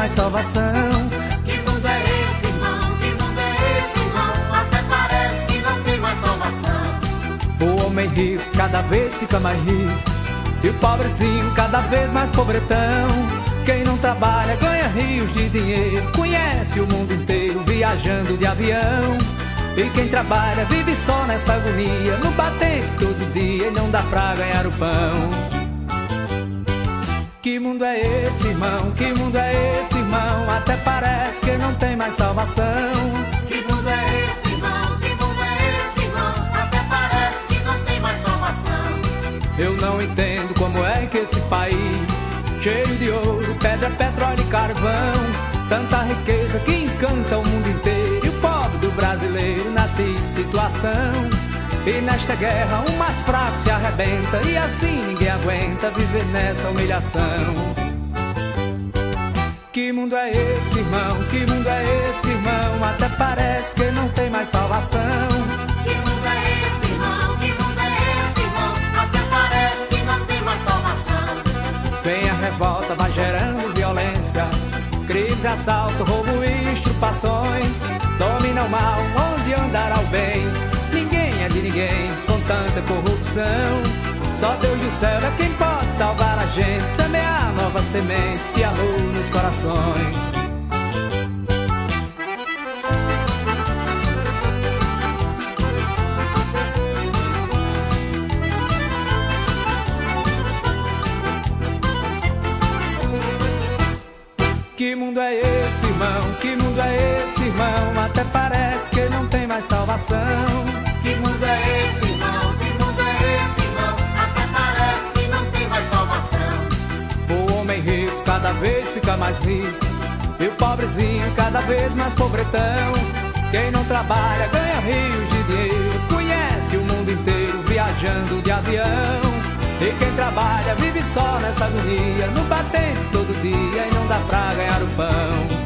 mais salvação. Que mundo é esse, irmão? Que mundo é esse, irmão? Até parece que não tem mais salvação. O homem rico cada vez fica mais rico, e o pobrezinho cada vez mais pobretão. Quem não trabalha ganha rios de dinheiro, conhece o mundo inteiro viajando de avião. E quem trabalha vive só nessa agonia, no batente todo dia e não dá pra ganhar o pão. Que mundo é esse, irmão? Que mundo é esse, irmão? Até parece que não tem mais salvação. Que mundo é esse, irmão? Que mundo é esse, irmão? Até parece que não tem mais salvação. Eu não entendo como é que esse país, cheio de ouro, pedra, petróleo e carvão, tanta riqueza que encanta o mundo inteiro, e o pobre do brasileiro na triste situação. E nesta guerra o mais fraco se arrebenta, e assim ninguém aguenta viver nessa humilhação. Que mundo é esse, irmão? Que mundo é esse, irmão? Até parece que não tem mais salvação. Que mundo é esse, irmão? Que mundo é esse, irmão? Até parece que não tem mais salvação. Vem a revolta, vai gerando violência, crimes, assalto, roubo e estrupações. Domina o mal, onde andará o bem? Ninguém é de ninguém com tanta corrupção. Só Deus do céu é quem pode salvar a gente, semear novas sementes de amor nos corações. Que mundo é esse, irmão? Que mundo é esse, irmão? Até parece que não tem mais salvação. Que mundo é esse, irmão? Que mundo é esse, irmão? Até parece que não tem mais salvação. O homem rico cada vez fica mais rico, e o pobrezinho cada vez mais pobretão. Quem não trabalha ganha rios de dinheiro, conhece o mundo inteiro viajando de avião. E quem trabalha vive só nessa agonia, no batente todo dia e não dá pra ganhar o pão.